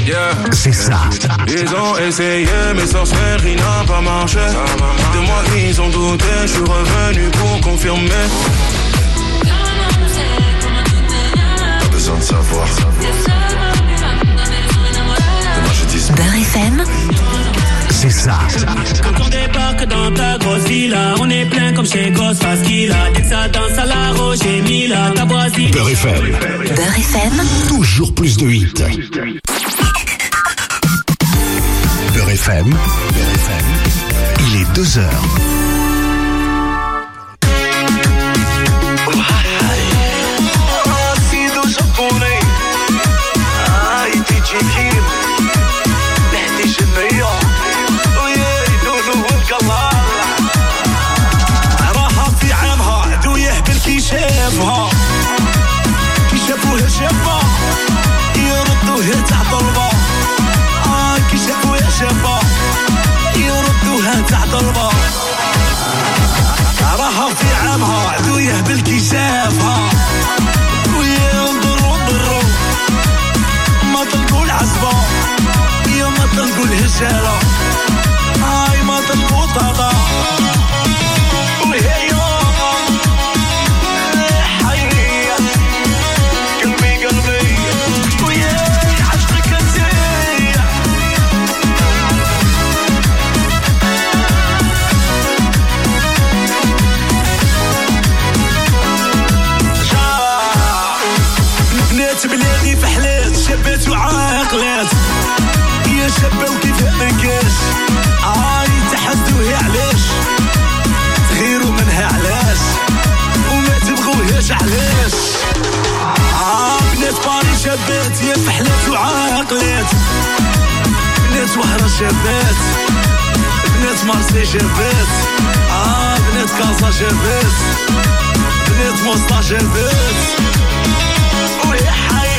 C'est ça. Ils ont essayé, mais sorcellerie n'a pas marché. De moi ils ont douté, je suis revenu pour confirmer. Pas besoin de savoir. Demain je dis Beurre FM, c'est ça. Quand on débarque dans ta grosse villa, on est plein comme chez Ghostface Killah. Dès que ça danse à la Roger Mila, ta voisine. Beurre FM. Beurre FM, toujours plus de hits. Beurre FM, il est 2h. شافها كي شافوها شافها يردوها تحت البار كي شافوها شافها يردوها تحت البار راها في عامها عدو يهبل كي شافها وينظروا نضروا ما تلقوا العزبة يا ما تلقوا الهشالة ما تلقوا طاطا وهي بلادي في حلات شبات وعاقلات يا شابة وكيفها منكاش يتحدوها علاش تغيروا منها علاش وما تبغوهاش علاش بنات باري شابات يا في حلات وعاقلات بنات وهرة شابات بنات مارسي شابات بنات كازا شابات بنات موسطا شابات ويا حي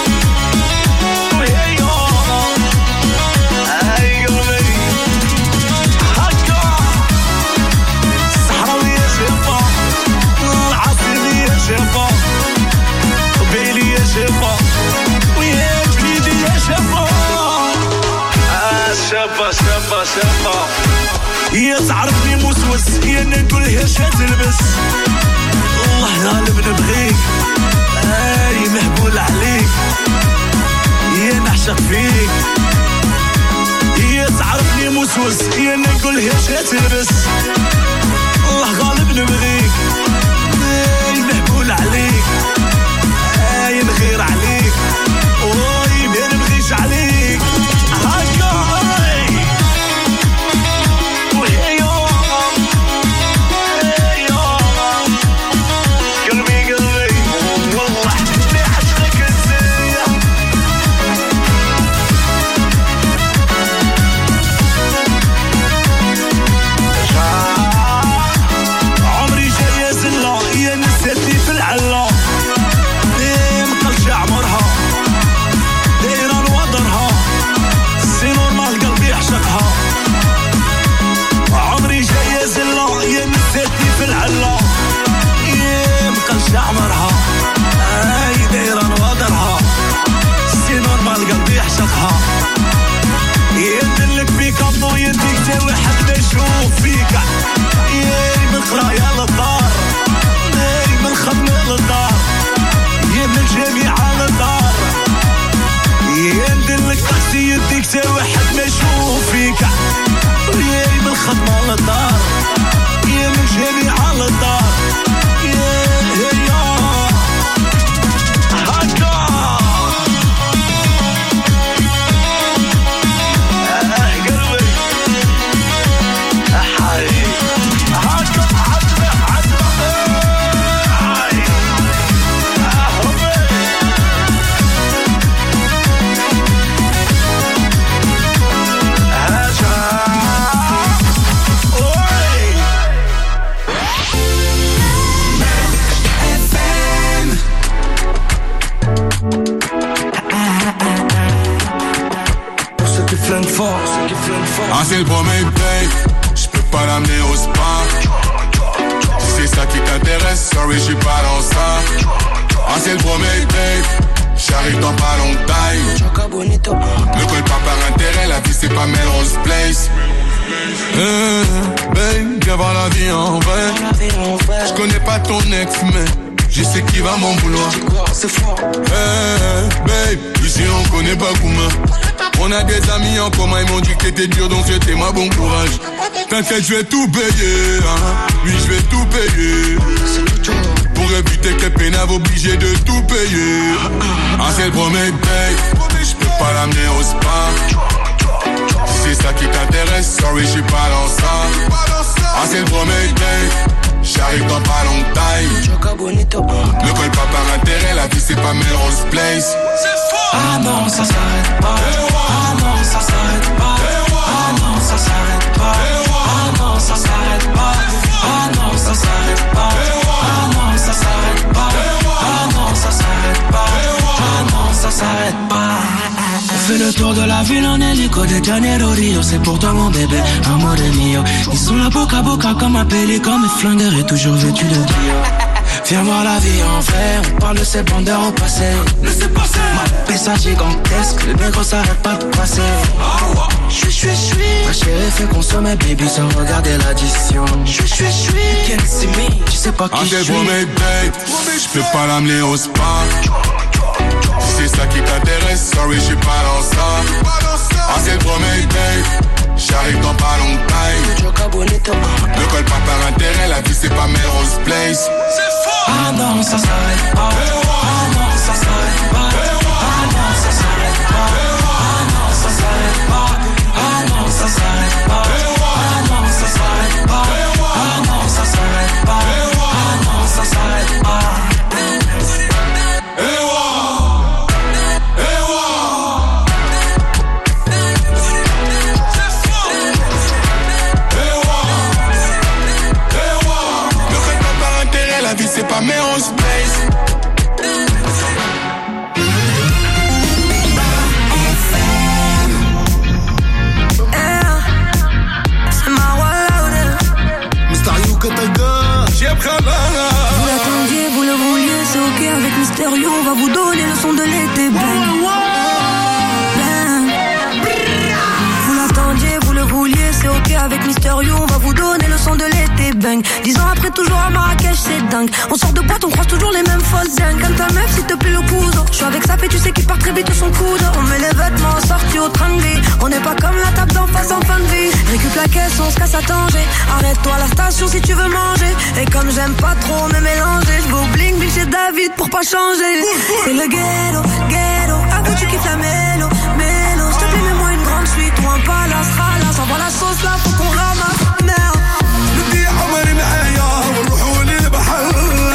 ويا يوم اي قلبي هكا الصحراوية شابة العاصمية شابة وبيلي يا شابة ويا بليدي يا شابة شابة شابة شابة هي تعرفني موسوس هي نقولها شا تلبس الله غالب نبغيك مهبول عليك هي نعشق فيك هي تعرفني موسوس هي نقولها شا تلبس الله غالب نبغيك مهبول عليك نغير عليك ما نبغيش عليك هكا عمرها دايرة نوضرها السنون ما القلب يحشقها يدلك بيك أبطو يديك تا واحد ما يشوف فيك ياري من خرايا للدار ياري من خدمة للدار يا من جميع للدار يدلك تاكسي يديك تا واحد ما يشوف فيك ياري من خدمة للدار يا من جميع للدار Ah, c'est le premier date, j'peux pas l'amener au spa. Si c'est ça qui t'intéresse, sorry j'suis pas dans ça. Ah, c'est le premier date, j'arrive dans pas longtemps. Ne colle pas par intérêt, la vie c'est pas Melrose Place. Babe, viens voir la vie en vrai. Je connais pas ton ex mais je sais qui va m'en vouloir. Babe, ici on connaît pas Kouma. On a des amis en commun, ils m'ont dit que t'étais dur donc c'était ma bon courage. T'inquiète, je vais tout payer, hein. Oui, je vais tout payer. Pour éviter que pénave obligé de tout payer. Ah, c'est le premier date, je peux pas l'amener au spa. Si c'est ça qui t'intéresse, sorry, je suis pas dans ça. Ah, c'est le premier date, j'arrive dans pas longtemps. Ne colle pas par intérêt, la vie c'est pas Melrose Place. Ah non, ça s'arrête pas. Ah non, ça s'arrête pas. Ah non, ça s'arrête pas. Ah non, ça s'arrête pas. Ah non, ça s'arrête pas. Ah non, ça s'arrête pas. Ah non, ça s'arrête pas. Ah non, ça s'arrête pas. On fait le tour de la ville en hélico de Janeiro Rio. C'est pour toi mon bébé, amore mio. Ils sont là boca à boca comme un pélican, mes flingueurs et toujours vêtus de Dio. Viens voir la vie en vrai, on parle de ces bandeurs au passé. Laissez passer. Ma paix gigantesque, le négro s'arrête pas de passer. J'suis. Ma chérie fait consommer baby sans regarder l'addition. J'suis. Can't see me, tu sais pas qui j'suis. Je peux pas l'amener au spa. Si c'est ça qui t'intéresse, sorry, je suis pas dans ça. Ah, c'est le premier date, j'arrive dans pas longtemps. Ne colle pas par intérêt, la vie c'est pas Melrose Place. Ah non, ça s'arrête pas. Ah non, ça s'arrête pas. Ah non, ça s'arrête pas. Ah non, ça s'arrête pas. Ah non, ça s'arrête pas. Ah non, ça s'arrête pas. Ah non, ça s'arrête pas. Ah non, ça s'arrête pas. La vie c'est pas Melrose Place. C'est ma wallet. Mister You Kataga. J'ai pris un bain. Vous l'attendiez, vous le vouliez, c'est ok avec Mister You. On va vous donner le son de l'été. Vous l'attendiez, vous le vouliez, c'est ok avec Mister You. On va vous donner le son de l'été. Bang. 10 ans après, toujours à Marrakech, c'est dingue. On sort de boîte, on croise toujours les mêmes folles dingues. Comme ta meuf, s'il te plaît, le coude. Je suis avec sa fille, tu sais qu'il part très vite son coude. On met les vêtements sortis au train de vie. On n'est pas comme la table d'en face en fin de vie. Récup la caisse, on se casse à Tanger. Arrête-toi à la station si tu veux manger. Et comme j'aime pas trop me mélanger, je vais au bling bling chez David pour pas changer. C'est le ghetto, avoue tu kiffes la mélo. S'il te plaît, mets-moi une grande suite ou un palace, ralasse. Envoie la sauce là, faut qu'on ramasse. Merde. بدي عمري معايا ونروحوا للبحر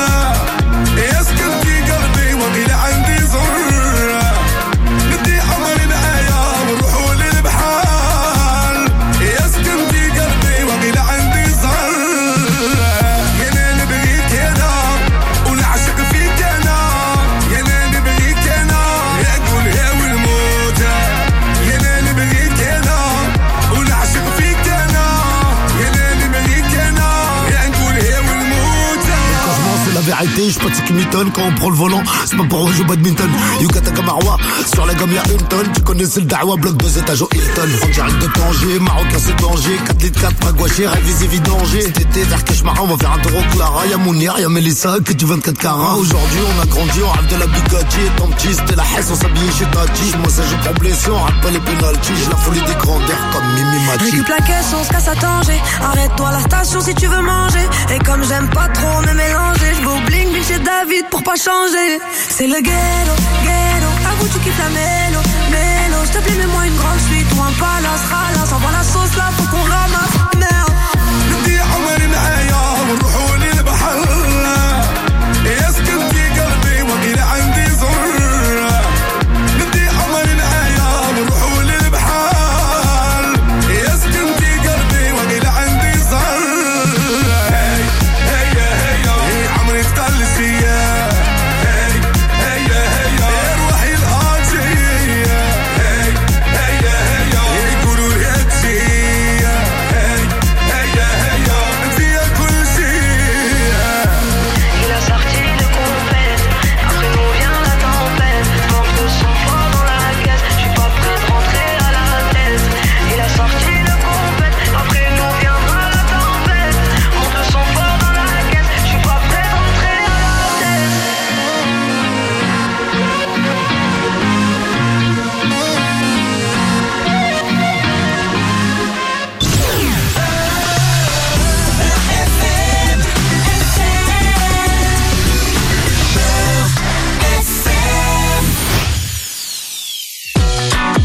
يسكن في قلبي وقيل عندي زر بدي عمري معايا ونروحوا للبحر يسكن في قلبي وقيل عندي زر يا نبغيك انا ونعشق فيك انا يا نبغيك انا يا قول يا والموت يا نبغيك انا ونعشق فيك انا c'est la vérité, j'suis pas de ce qui m'étonne quand on prend le volant, c'est pas pour jouer au badminton. Yukata Kamarwa, sur la gamme y'a une tonne, tu connais c'est le Dawa, bloc 2 étages au Hilton. En direct de Tanger, Marocain c'est danger, 4 litres 4, Magouaché, révisé vidanger. Cet été vers Keshmara, on va faire un tour au Clara, y'a Mounir, y'a Mélissa, que du 24 carats. Aujourd'hui on a grandi, on rêve de la Bugatti, tant petit c'était la Hesse, on s'habillait chez Tati. Moi ça joue pour blesser, on rate pas les pénaltys, j'ai la folie des grandeurs comme Mimi Mati. Récup la caisse, on se casse à Tanger. Arrête-toi à la station si tu veux manger. Et comme j'aime pas trop me mélanger, je vais au bling bling chez David pour pas changer. C'est le ghetto, avoue tu kiffes la mélo. S'il te plaît, mets-moi une grande suite ou un palace, ralasse. Envoie la sauce là, faut qu'on ramasse. Merde. بدي عمري معايا ونروحوا للبحر يسكن في قلبي وقيل عندي زر بدي عمري معايا ونروحوا للبحر يسكن في قلبي وقيل عندي زر هي عمري تقلش فيا هي روحي الآجية هي يقولوا هيك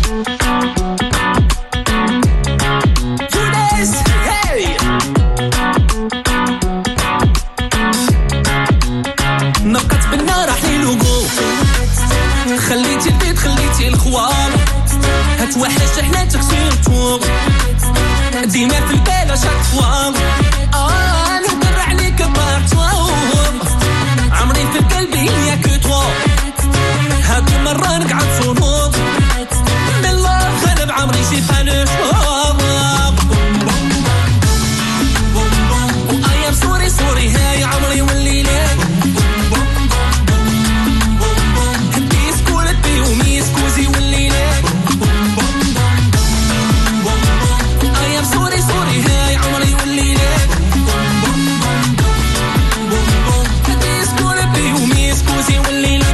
خليتي البيت خليتي الخوار هتوحش حناتك سيرتو ديما في البال شاك فوا نهضر عليك بارتوا عمري في القلب هي كتوا هاد المرة نقعد صنوط بالله غالب عمري شي فانش وأيام سوري سوري هاي عمري والليلة وميسكوزي والليلة أيام سوري سوري هاي عمري والليلة ميسكولبي وميسكوزي والليلة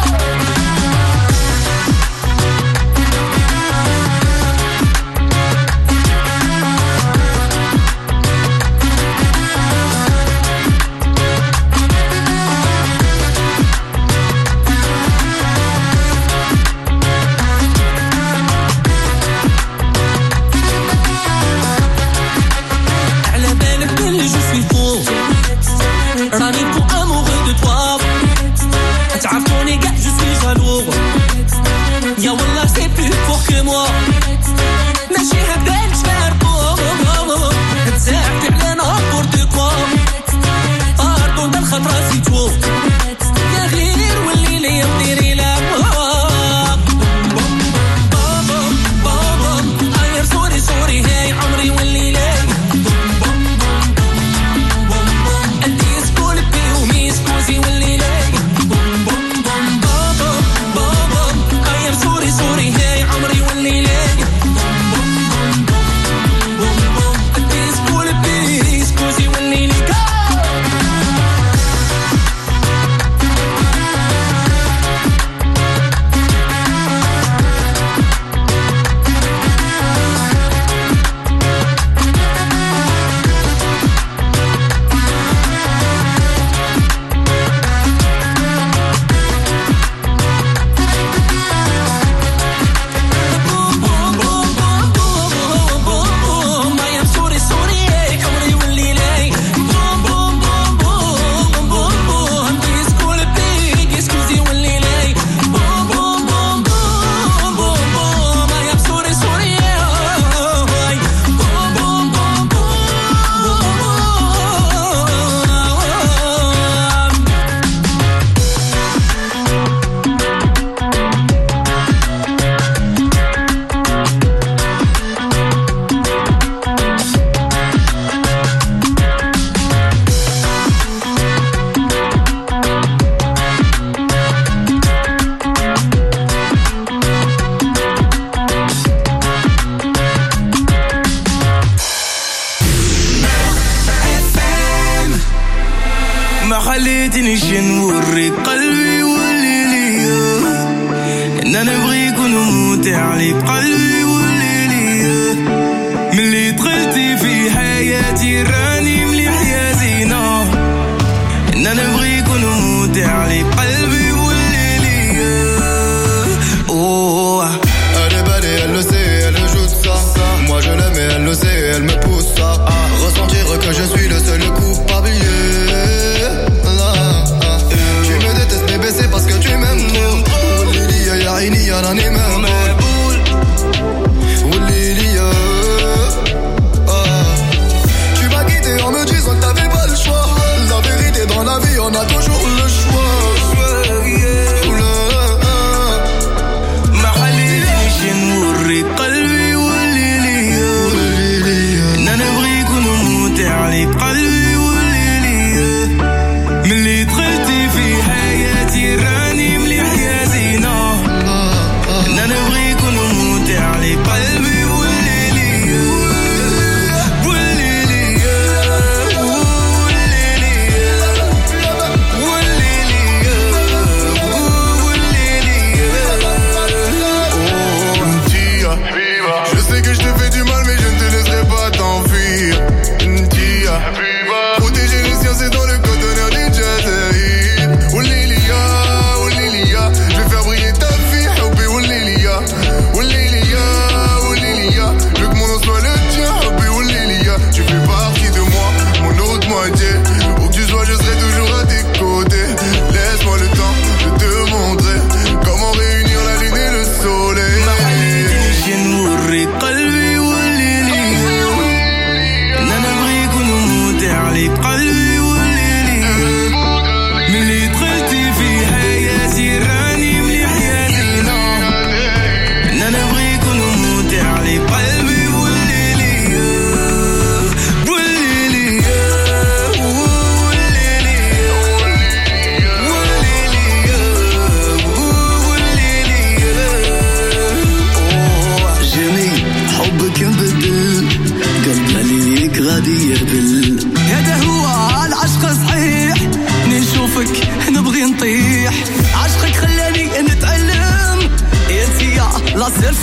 راني pour amoureux de toi تعرفوني قاع je suis jaloux يا والله c'est plus fort que moi ماشي هكذا نتفارقو تزعفي على n'importe quoi pardon دا الخطرة سيتو يا غير والليلة يا وديري لا أيام سوري سوري هاي عمري والليلة سكوزي والليلة أيام سوري سوري هاي عمري والليلة سكوزي والليلة خليتني نوري قلبي واللي ليا ان انا نبغيك ونموت عليك قلبي واللي ليا ملي دخلتي في حياتي راني مليح يا زينة ان انا نبغيك ونموت عليك قلبي واللي ليا Elle est belle et elle le sait, elle joue de ça. Moi je l'aime et elle le sait, elle me pousse ça à ressentir que je suis le seul coupable. Tu me détestes bébé, c'est parce que tu m'aimes trop. Lilia ya aini ya rani memboul. Lilia tu m'as quitté en me disant que t'avais pas le choix. La vérité dans la vie on a toujours le choix.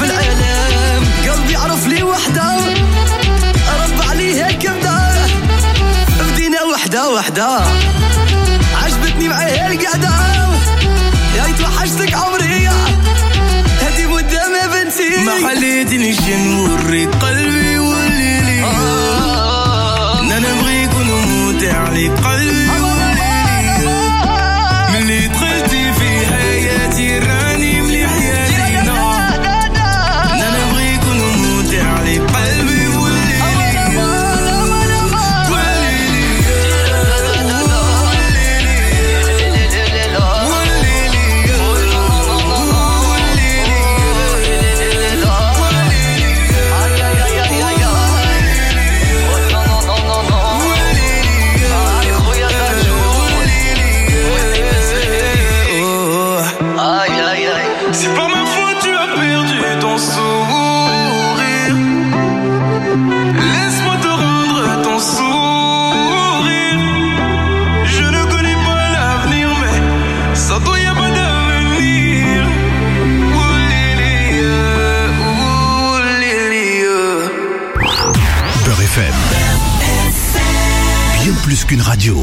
العالم قلبي عرف لي وحده رب عليها كبده بدينا وحده عجبتني معاها القعده يا توحشتك عمري هدي مدة ما بنسي ما خليتنيش نوريك قلبي وليلي انا نبغيك ونموت عليك قلبي وليلي ملي دخلتي في حياتي راني مليح يا زينة انا نبغيك ونموت عليك قلبي Bien plus qu'une radio.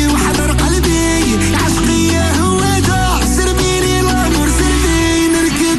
Nirki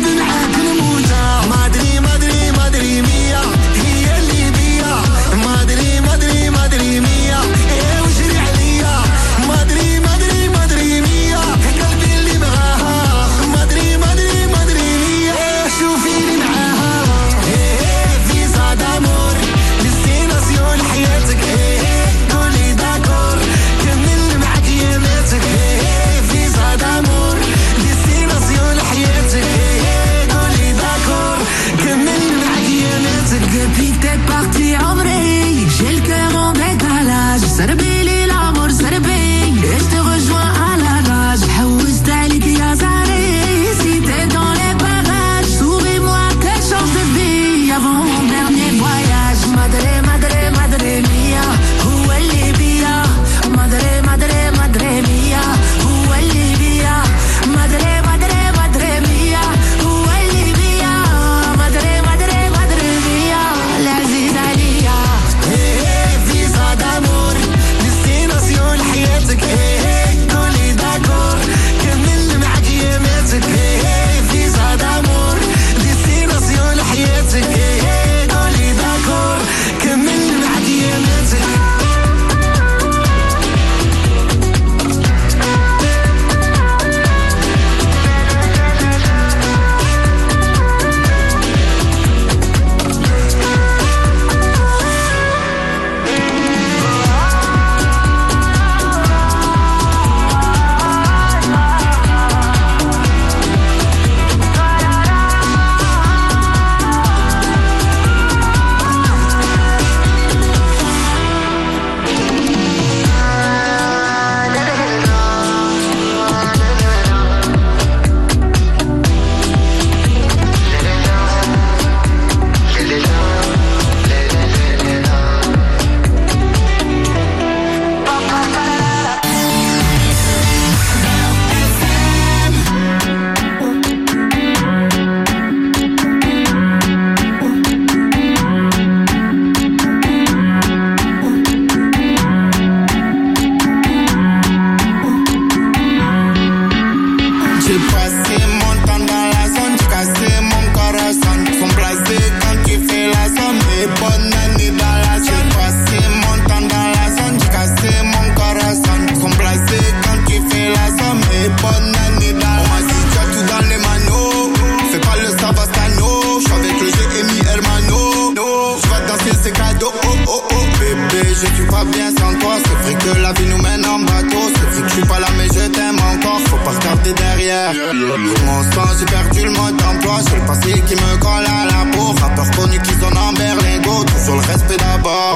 suis pas bien sans toi. C'est vrai que la vie nous mène en bateau. C'est vrai que je suis pas là mais je t'aime encore. Faut pas regarder derrière. Mon sens, j'ai perdu le mode d'emploi. C'est le passé qui me colle à la peau. Rappeurs connus qui sont en berlingot. Toujours le respect d'abord.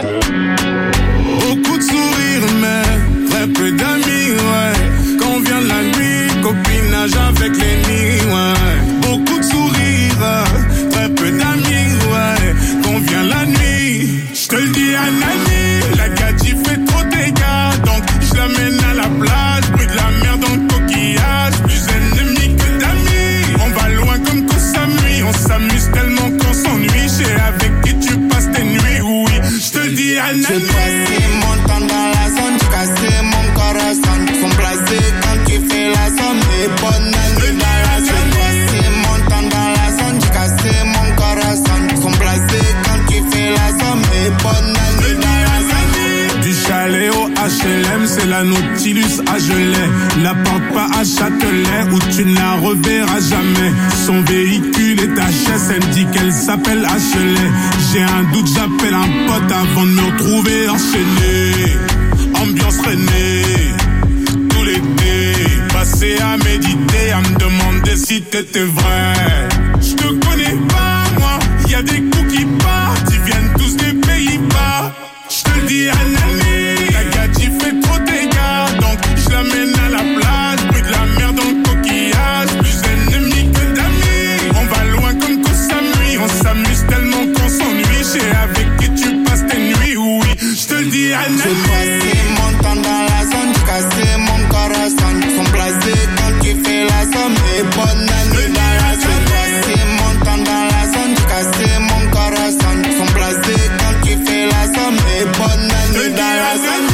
Beaucoup de sourires mais très peu d'amis, ouais. Quand vient la nuit, copinage avec l'ennemi, ouais. Beaucoup de sourires, très peu d'amis, ouais. Quand vient la nuit, je te le dis à Nani, la gadji fait trop de dégâts, donc je l'amène à la plage, bruit de la mer dans le coquillage, plus ennemis que d'amis. On va loin comme qu'on s'amuse, on s'amuse tellement qu'on s'ennuie. Je sais avec qui tu passes tes nuits, oui. Je te le dis à Nani. J'ai passé mon temps dans la zone, j'ai cassé mon corazon. Sont placés quand tu fais la somme, et bonne année dans la zone. J'ai passé mon temps dans la zone, j'ai cassé mon corazon. Sont placés quand tu fais la somme, et bonne année dans la zone. Du chalet au HLM, c'est la Nautilus à gelée. N'apporte pas à Châtelet où tu ne la reverras jamais. Son véhicule est HS, elle dit qu'elle s'appelle Ashley. J'ai un doute, j'appelle un pote avant de me retrouver enchaîné. Ambiance René, tout l'été, passé à méditer, à me demander si t'étais vrai. Je te connais pas, moi, y'a des coups qui partent, ils viennent tous des Pays-Bas. Je te le dis à Nani, la gadji fait trop de dégâts, donc je l'amène à la plage, bruit de la mer dans le coquillage, plus ennemis que d'amis. On va loin comme qu'on s'amuse, on s'amuse tellement qu'on s'ennuie. Je sais avec qui tu passes tes nuits, oui. Je te le dis à Nani. J'ai passé mon temps dans la zone, j'ai cassé mon corazon. Sont placés quand tu fais la somme, et bonne année dans la zone. J'ai passé mon temps dans la zone, j'ai cassé mon corazon. Sont placés quand tu fais la somme, et bonne année dans la zone.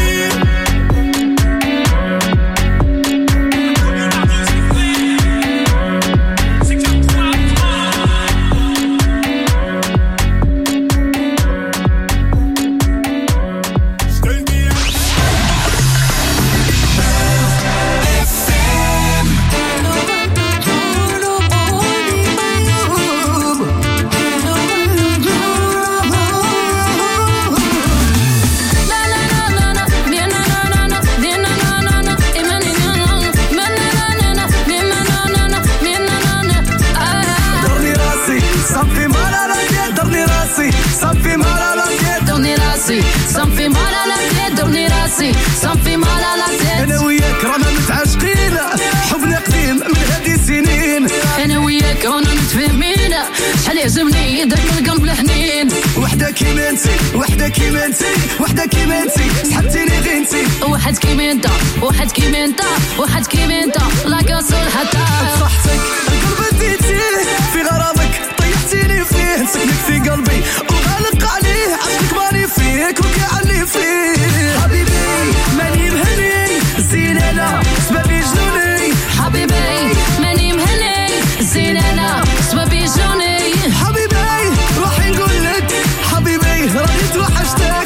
Ça me fait mal à la tête, dormir assis. Ça me fait mal à la tête. أنا وياك رانا متعاشقين، حبنا قديم من هذه السنين. أنا وياك رانا متفاهمين، شحال يعجبني يدك من القلب الحنين. وحدة كيما انتي، وحدة كيما انتي، وحدة كيما انتي، سحبتيني غير انتي. واحد كيما انت، واحد كيما انت، واحد كيما انت، لا كسر حتى بصحتك القلب ديتيه في غرامك، طيحتيني فيه، مسكنك في قلبي وغالق عليه، عشقك ماني فيك وقعني فيه. حبيبي ماني مهني، زين انا سببي جنوني. حبيبي ماني مهني، زين انا سببي جنوني. حبيبي روحي نقول لك، حبيبي راني توحشتك.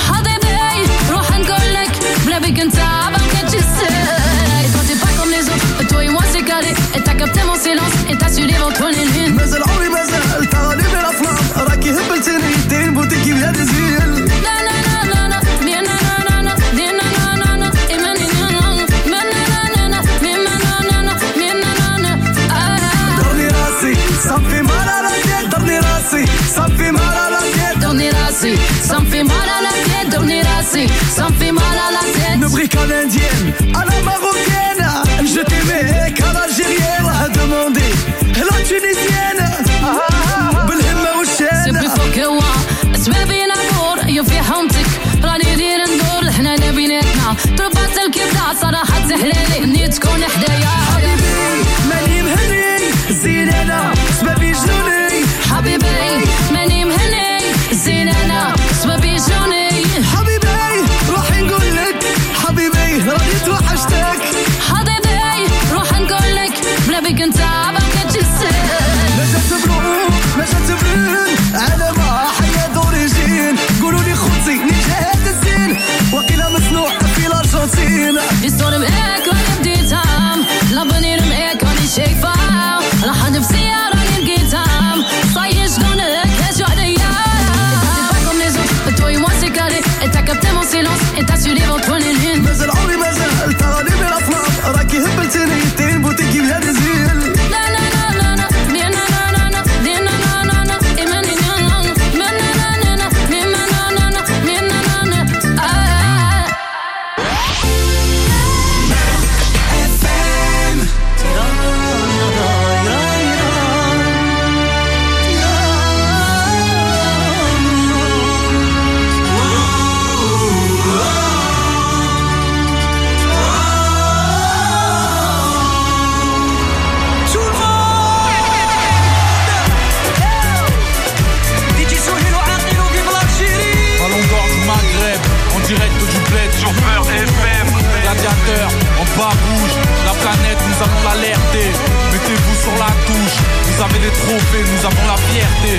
حبيبي روح نقول لك، بلا بيك انت باقي تجسد. Toi t'es pas comme les autres, toi et moi c'est carré. Et t'as capté mon silence, et t'as su lire entre les lignes. مازال عمري مازال تراني من الافلام، راكي هبلتني يدين بوتيكي بلا دزيل. لا لا لا لا لا bien na na na na bien na na na na et mani na na na na na na bien na na na bien na na na. درني راسي صافي mal à la tête، درني راسي صافي mal à la tête. Dormir assis, ça me fait mal à la tête. Dormir assis, ça me fait mal à la tête. Ne brique à l'indienne, à la marocaine. Je t'aimais qu'à l'algérienne. A demandé la tunisienne. بالهمة والشان. C'est plus fort que moi. اسبابي نعبور يوفي حومتك راني ندير ندور الحنانة بيناتنا. طلبات الكبدة صراحة تحلالي اني تكون حدايا. حبيبي ماني مهني، زين انا سببي جنوني. حبيبي ماني مهني، زين انا سببي جوني. حبيبي روحي نقول لك، حبيبي راني توحشتك. حبيبي روح نقول لك، بلا بيك انت باقي تجسد. مشات بلون مشات بلون على ما حيا دوريجين. قولولي خوتي نجاهد الزين، وقيلا مصنوع في الارجنتين. L'histoire de mec sur Beurre FM. Gladiateur, en bas bouge, la planète, nous allons l'alerter. Mettez-vous sur la touche, vous avez les trophées, nous avons la fierté.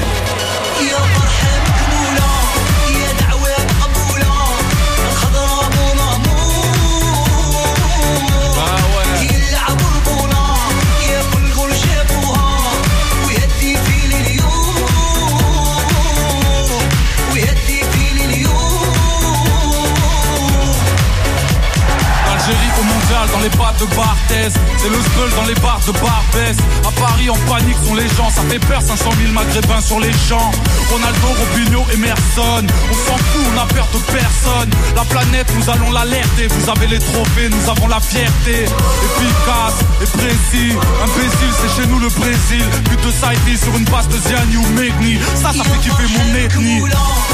Algérie au mondial dans les battes de Barthez. C'est le Skull dans les bars de Barbès. À Paris en panique sont les gens. Ça fait peur 500 000 maghrébins sur les champs. Ronaldo, Robinho, Emerson. On s'en fout, on a peur de personne. La planète, nous allons l'alerter. Vous avez les trophées, nous avons la fierté. Efficace et précis. Imbécile, c'est chez nous le Brésil. But de Saïdi sur une base de Ziani ou Megni. Ça fait kiffer mon ethnie.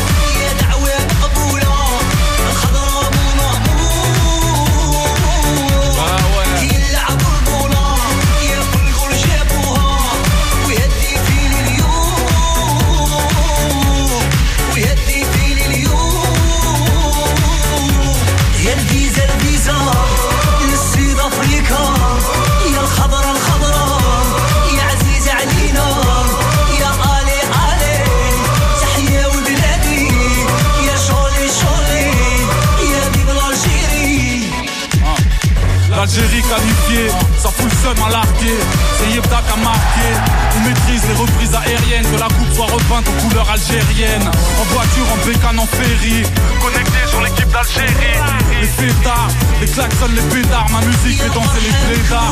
L'Algérie qualifiée, ça fout le seum à l'arqué. C'est Yebda qui a marqué. On maîtrise les reprises aériennes, que la coupe soit repeinte aux couleurs algériennes. En voiture, en bécane, en ferry, connecté sur l'équipe d'Algérie. Les fêtards, les klaxons, les pédards, ma musique fait danser les blédards.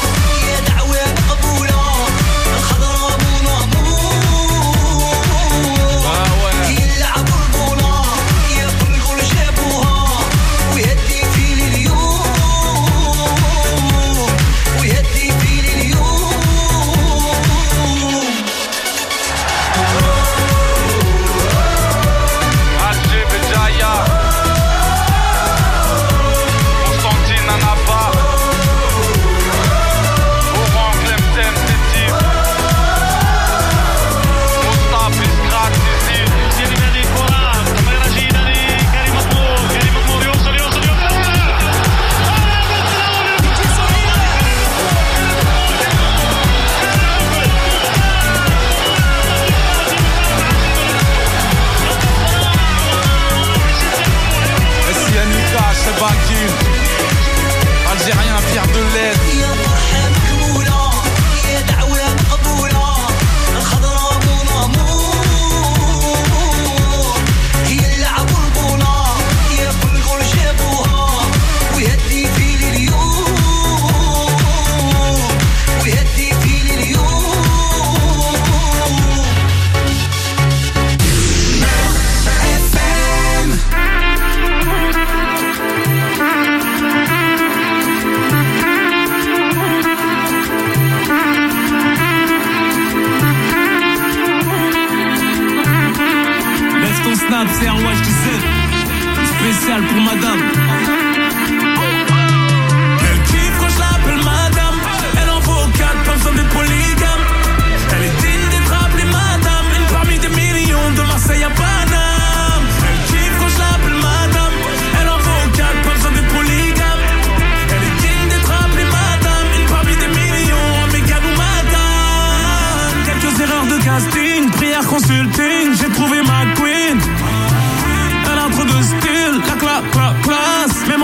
Algérien fier de l'aide. C'est un watch du 7 spécial pour madame. Elle kiffe quand je l'appelle madame. Elle en vaut 4, pas besoin d'être polygame. Elle est digne d'être appelée madame. Une parmi des millions de Marseille à Paname. Elle kiffe quand je l'appelle madame. Elle en vaut 4, pas besoin d'être polygame. Elle est digne d'être appelée madame. Une parmi des millions à Mégane ou Magane. Quelques erreurs de casting, prière consulting. J'ai trouvé ma queen. Trop de style, la classe.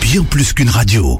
bien plus qu'une radio.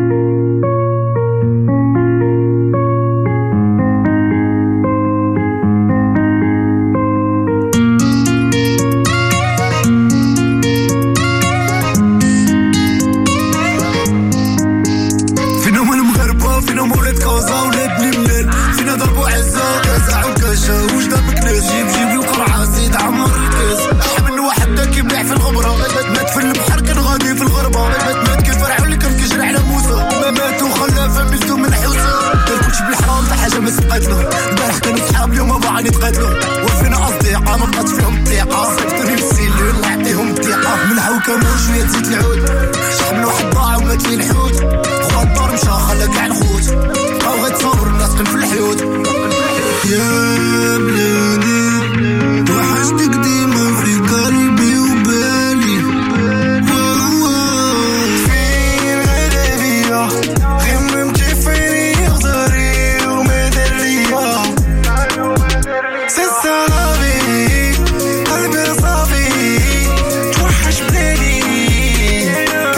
البارح كانوا صحاب اليوم بعض يتقاتلوا وفينا أصدقاء ما بقات فيهم الثقة صيفطوني للسيلول نعطيهم الثقة من حوكمو شوية زيت العود شحال من واحد ضاع ومات ليه الحوت خوا الدار مشى خلا كاع الخوت بقاو غيتصاوروا الناس في الحيوت يا بلادي وحشتك ديما في قلبي وبالي فين غير بيا غممتي فيني غزاري وما دار ليا سي صافي قلبي صافي توحش بلادي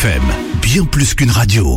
FM, bien plus qu'une radio.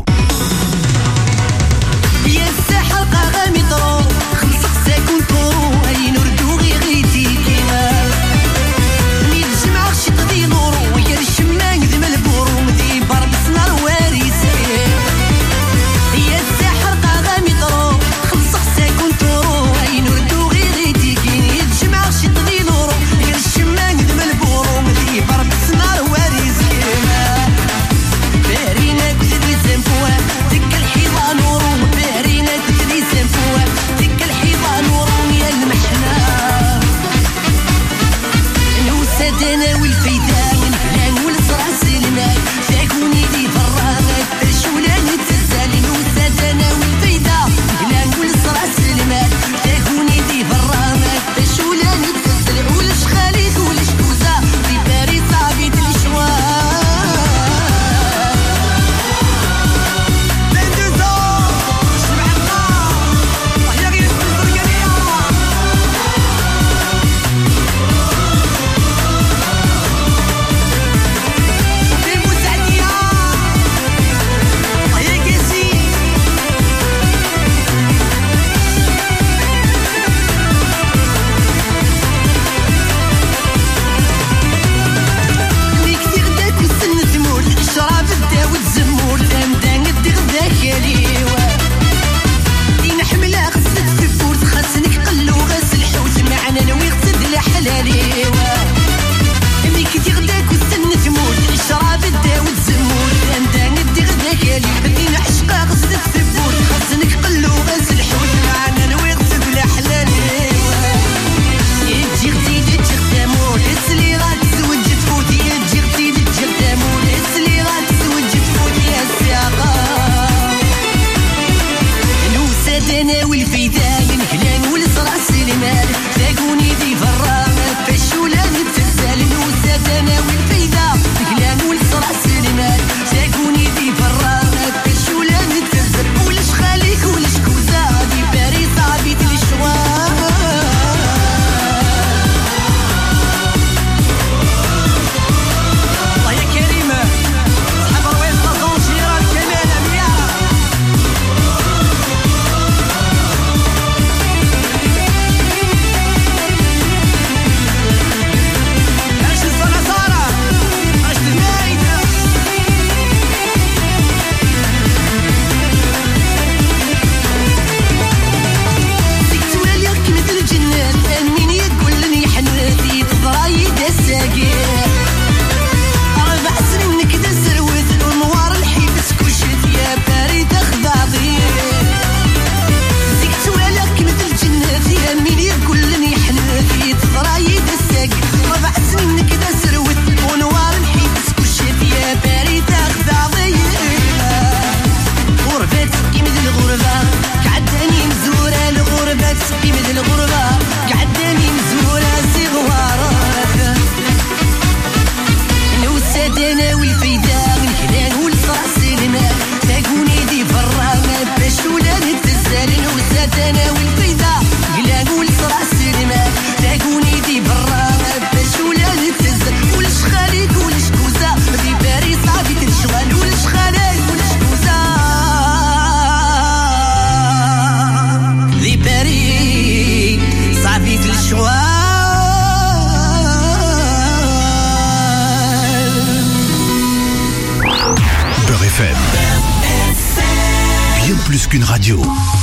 Plus qu'une radio.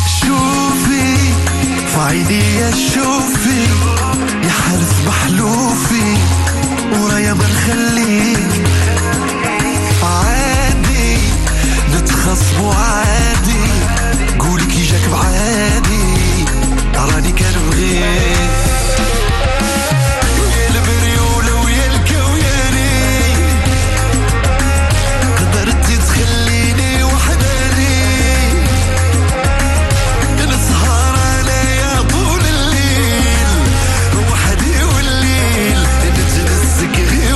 شوفي في عينيا شوفي يا حارس محلوفي ورايا ما نخليك عادي نتخصموا عادي قولي كي جاك بعادي راني كنبغيك يا البريولة ويا الكوياني قدرتي تخليني وحداني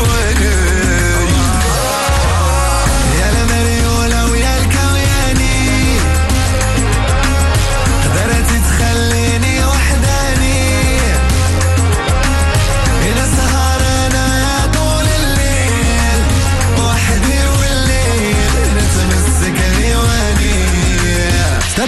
يا المريولة ويا الكوياني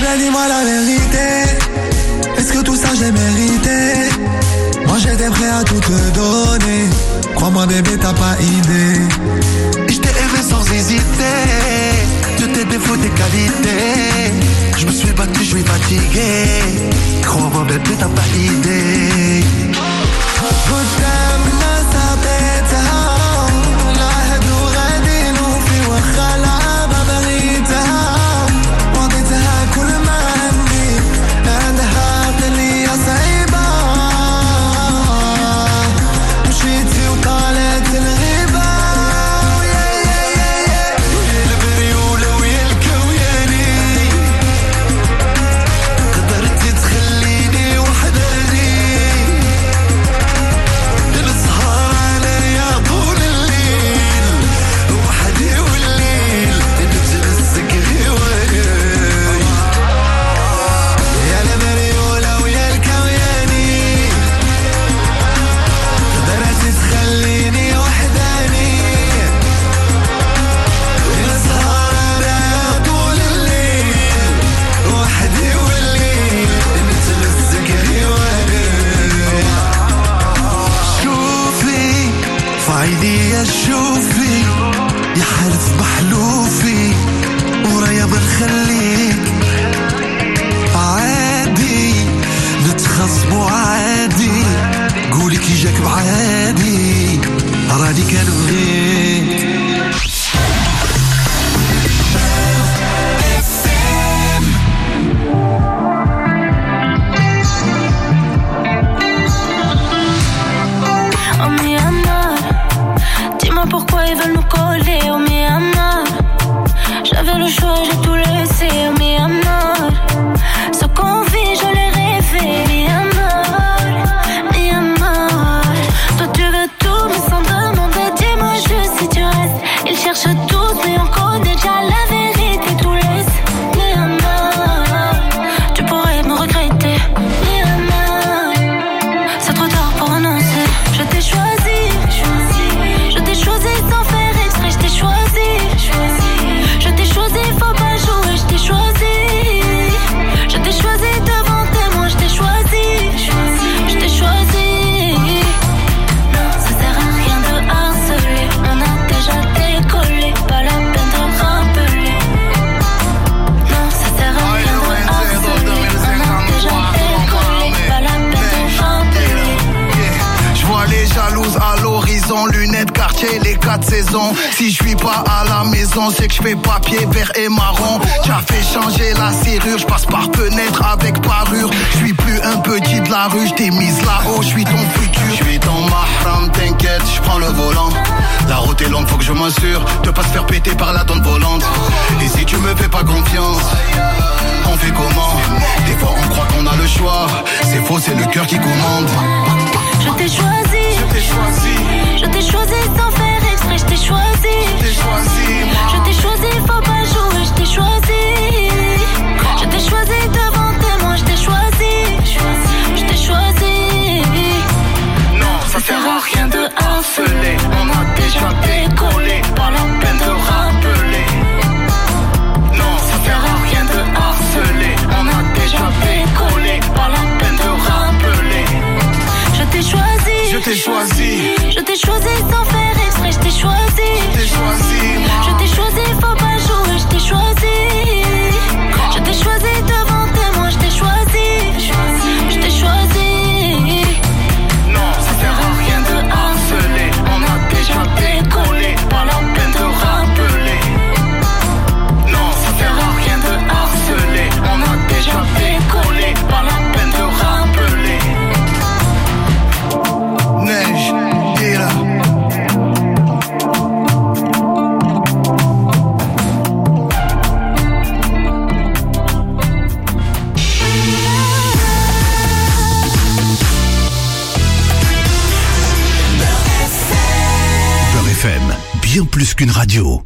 Bébé, dis-moi la vérité. Est-ce que tout ça j'ai mérité? Moi j'étais prêt à tout te donner. Crois-moi bébé, t'as pas idée. Et je t'ai aimé sans hésiter. De tes défauts, tes qualités. Je me suis battu, je suis fatigué. Crois-moi bébé, t'as pas idée. قدامنا ثابتها العهد وغادي نوفي وخا العابة بغيتها وعطيتها كل ما عندي عندها قلية صعيبة مشيتي وطالت الغيبة ويا البريولة ويا الكوياني قدرتي تخليني وحداني شوفي يا حلف بحلوفي ورايا بنخليك عادي نتخصموا عادي قولي كي جاك بعادي راني كنبغيك Pourquoi ils veulent nous coller au Myanmar? J'avais le choix, j'ai tout laissé au Myanmar. Ce qu'on vit, je l'ai rêvé. Myanmar, Myanmar. Toi tu veux tout, mais sans demander. Dis-moi juste si tu restes. Ils cherchent tous, mais on connaît déjà la vérité. Tout laisse. Myanmar, tu pourrais me regretter. Myanmar, c'est trop tard pour renoncer. Je t'ai choisi. Choisi sans faire exprès, je t'ai choisi. Je t'ai choisi, faut pas jouer, je t'ai choisi. Je t'ai choisi devant témoin, je t'ai choisi. Je t'ai choisi. Non, ça sert à rien de harceler. On a déjà décollé, pas la peine de rappeler. Non, ça sert à rien de harceler. On a déjà décollé, pas la peine de rappeler. Je vois les jalouses à l'horizon, lunettes quartier, les 4 saisons. Si je suis pas à la maison, c'est que je fais papier vert et marron. T'as fait changer la serrure, je passe par fenêtre avec parure. Je suis plus un petit de la rue, je t'ai mise là-haut, je suis ton futur. Je suis ton mahram, t'inquiète, je prends le volant. La route est longue, faut que je m'assure de pas se faire péter par la tente volante. Et si tu me fais pas confiance, on fait comment? Des fois on croit qu'on a le choix, c'est faux, c'est le cœur qui commande. Je t'ai choisi, je t'ai choisi, je t'ai choisi sans faire exprès, je t'ai choisi, je t'ai choisi, je t'ai choisi, faut pas jouer, je t'ai choisi, je t'ai choisi devant témoin, je t'ai choisi, je t'ai choisi. Non, ça sert à rien de harceler, on a déjà décollé, pas la peine de rappeler. Non, ça sert à rien de harceler, on a déjà décollé, pas la peine de rappeler. Je t'ai choisi, je t'ai choisi, je t'ai choisi sans faire exprès, je t'ai choisi, je t'ai choisi, je t'ai choisi, faut pas jouer, je t'ai choisi, je t'ai choisi devant témoin, je t'ai choisi, je t'ai choisi. Non, ça sert à rien de harceler, on a déjà décollé, pas la peine de rappeler. Non, ça sert à rien de harceler, on a déjà décollé, pas la peine de rappeler. Neige, Dira. Beurre FM, bien plus qu'une radio.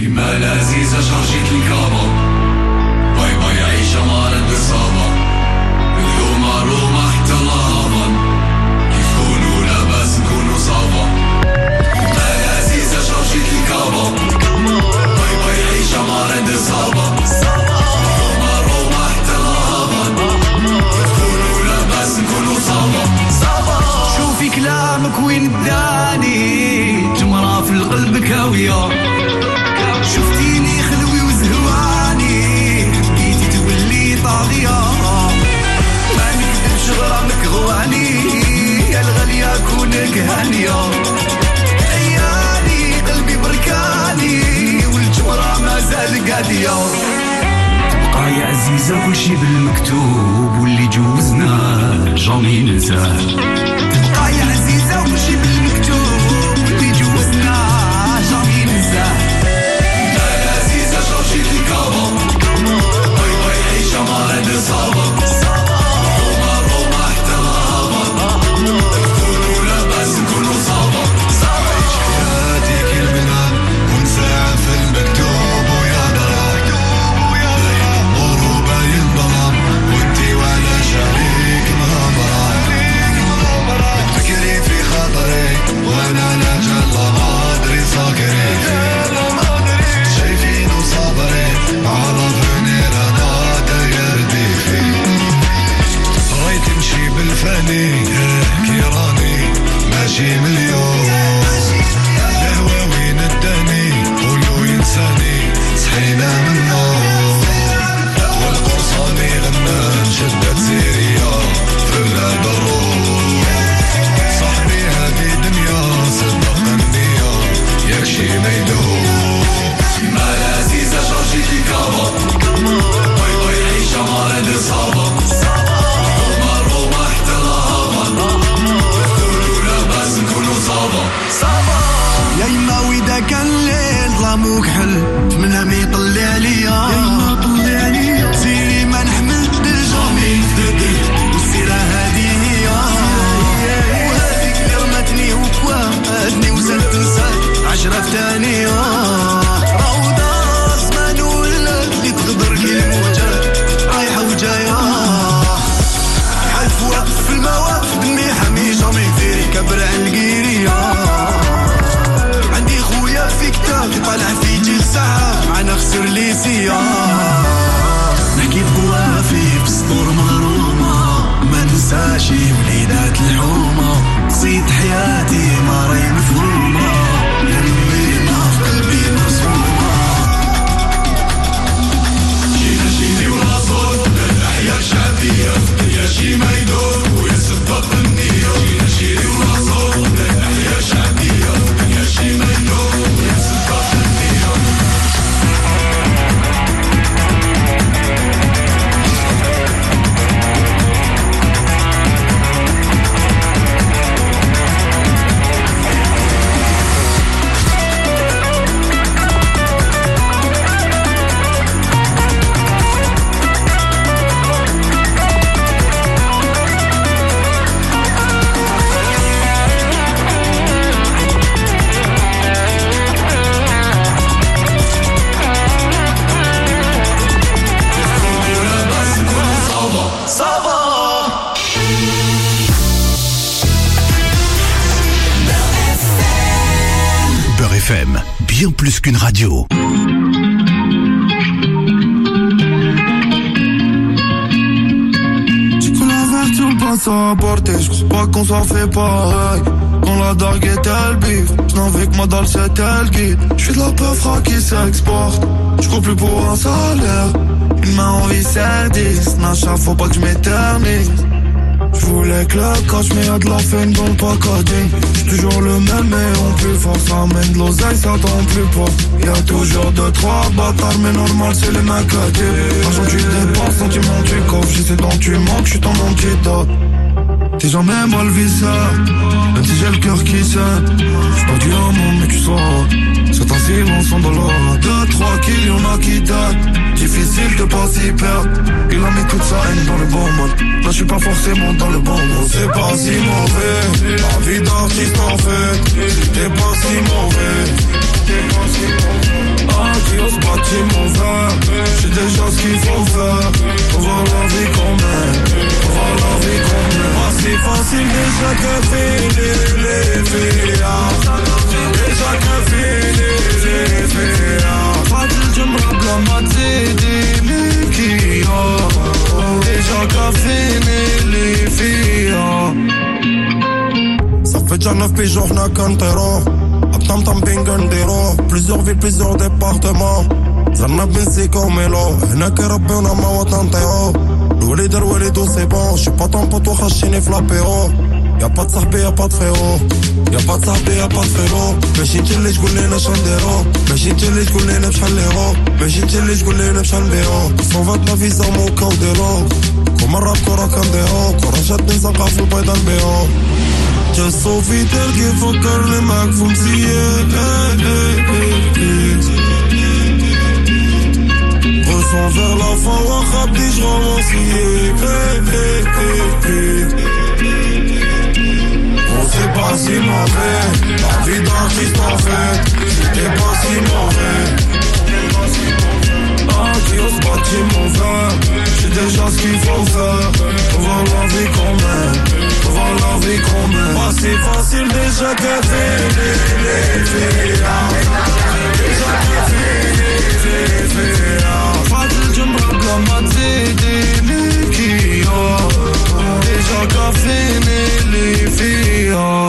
حياتي بقى يا عزيزة كل شي بالمكتوب واللي جوزنا جامي ننساه بقى يا عزيزة كل شي بالمكتوب واللي جوزنا جامي ننساه يا عزيزة شارجي في كابا باي باي عيشة مع هاد الصابة روما روما حتى الهابا تقولوا لاباس نكونوا صابة عيش حياتي كلمنا كن ساعة في المكتوب ويا ضرب باين نور وباين ظلام وانتي ولا شريك مغامرة تفكري في خاطري وانا لا جل ما ادري صاقري شايفين وصابرين على فنير انا دايردي فيه راي تمشي بالفاني كيراني ماشي مليون الهواوين الداني قولوا ينساني صحينا من النوم والقرصاني غنان شدت سيريا في بلاد الروم صاحبي هذه دنيا صدق النية يكشي ما يدوم ما العزيزة شارجي في كابا باي باي عيشة مع هاد الصابة روما روما حتى الهابا تقولوا لاباس نكونوا صابة يا يما وإذا كان الليل ظلاموك حل منها ما يطلع عليا يا يما طلع عليا سيري ما نحمل بالجامي والسيرة هادي هي وهاديك اللي رمتني وكواتني وزدت نسات 10 ثانية روضة زمان ولا اللي تغدر كي الموجات رايحة وجاية حلف واقف في المواقف دمي حمي جامي فيري كبر على القيرية عندي خويا في كتاب طالع في جيل ساعة معنا خسر لي سيارة نحكي بقوافي بسطور مغرومة ما ننساشي وليدات الحومة قصيد حياتي ما راهي مفهومة لمينا في قلبي مرسومة جيني ونصور للأحياء الشعبية يا شي ما يدور ويا صدق النية جيني ونصور للأحياء الشعبية يا شي ما يدور ويا صدق النية Beurre FM, bien plus qu'une radio. À porter, je pense pas qu'on s'en fait pareil. Quand la dargue est elle bif, je n'en veux que ma dalle c'est elle guide. Je suis de la peufra qui s'exporte, je cours plus pour un salaire. Une main en vie c'est 10, Nacha faut pas que je m'éternise. Je voulais que le coach mais y'a de la fine dans le packaging. J'suis toujours le même mais on plus fort. Ça amène de l'oseille, ça t'en plus pas. Y'a toujours 2-3 bâtards mais normal c'est les mecs à dire. Argent tu dépenses, sentiment tu coffres. J'sais donc tu manques, j'suis ton antidote. T'es jamais mal visé, même si j'ai le cœur qui sonne. J'suis pas du monde mais tu sauras. Certains silences sont dans l'or. 2-3 kills, y'en a qui datent. Difficile de pas s'y perdre. Il a mis toute sa haine dans le bon mode. Là j'suis pas forcément dans le bon mode. C'est pas si mauvais, la vie d'artiste en fait. T'es pas si mauvais, t'es pas si mauvais. Adios bâtiment vert, j'ai déjà ce qu'il faut faire. On va la vie qu'on mène, on va la vie qu'on mène. Pas si facile déjà que filer les filles. Déjà que filer les filles. Fadil جمرة بلا ما تزيدي ليكي déjà que filer les filles. Ça fait déjà 9 pays on a qu'un terreau. Tam tam bingan dero. Plusieurs villes, plusieurs départements. زرنا بنسي كوميلو هناك ربنا ما وطن طيرو الوليد الوليد c'est bon. J'suis pas ton pote وخشيني في l'apéro. Y'a pas de sarpé, y'a pas de frérot. Y'a pas de sarpé, y'a pas de frérot. ماشي انت اللي تقول لنا شنديرو. ماشي انت اللي تقول لنا بشحال ليرو. ماشي انت اللي تقول لنا بشحال نبيعو. صوفاتنا في زامو كاوديرو. كوم الراب كورا كنديرو. كورا جاتني زنقة في البيضة نبيعو. جا صوفي تلقي فكرني معاك في مزيان. Ressens vers la fin, wahab dis romancier. On sait pas si mauvais, la vie d'artiste en fait, c'était pas si mauvais. Qui ose bâtir mon verre, j'ai déjà ce qu'il faut faire. On va la vie qu'on mène, on va la vie qu'on mène. Pas si facile déjà qu'à faire les filles. Déjà qu'à faire les filles. فاضل جنبك بلا ما تزيديني كيا ديجا كافيني اللي فيها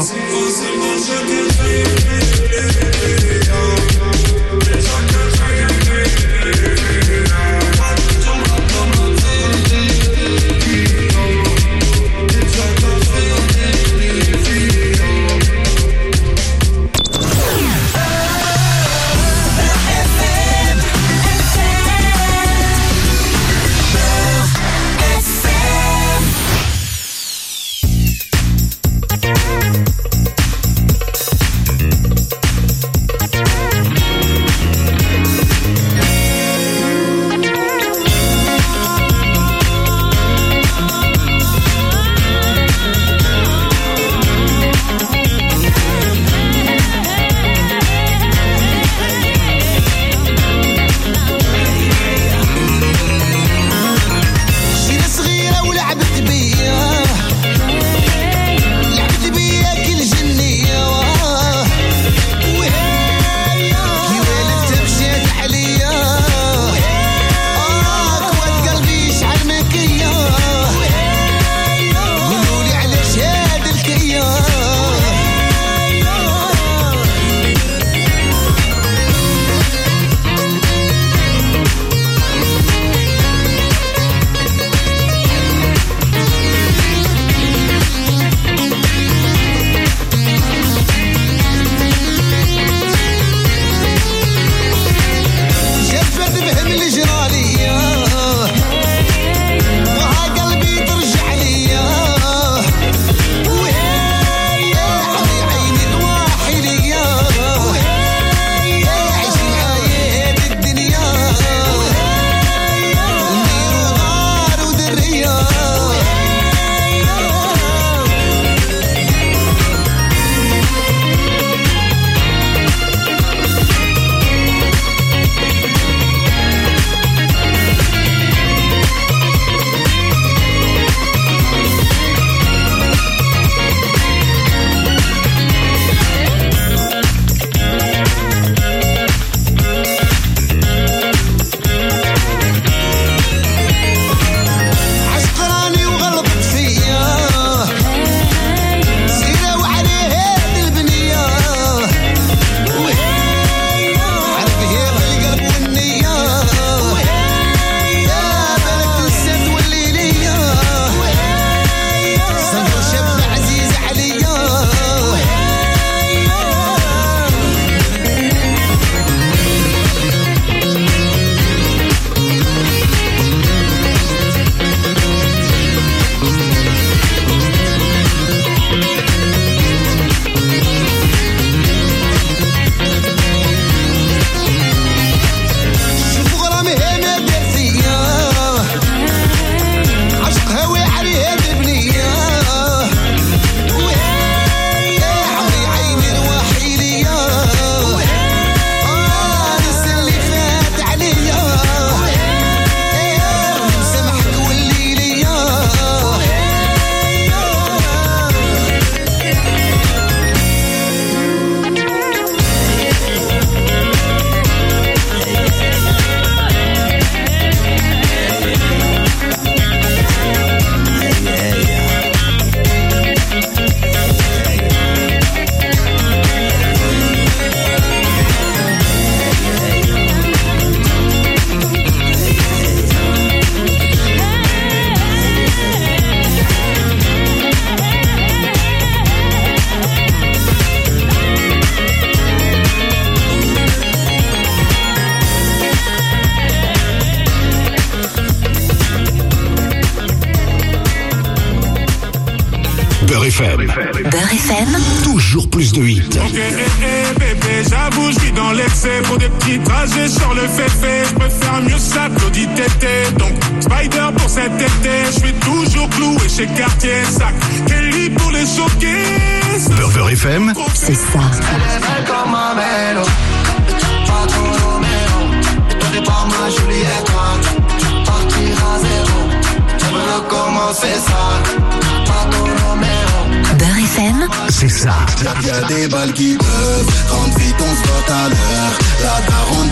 FM. Beurre FM. Toujours plus de hits. Ok, bébé, j'avoue, je vis dans l'excès. Pour des petits trajets sur le féfé, je préfère mieux ça que l'audit tété. Donc, Spider pour cet été, je suis toujours cloué chez Cartier. Sac, Kelly pour les choquer. Beurre FM, c'est ça. Elle est belle comme un mélo, pas trop Roméo. Et toi t'es pas ma Juliette, partir à zéro. J'aimerais recommencer ça, pas trop Roméo. Beurre FM, c'est ça. Y'a des balles qui peuvent, 30 vite on se vote à l'heure. La daronne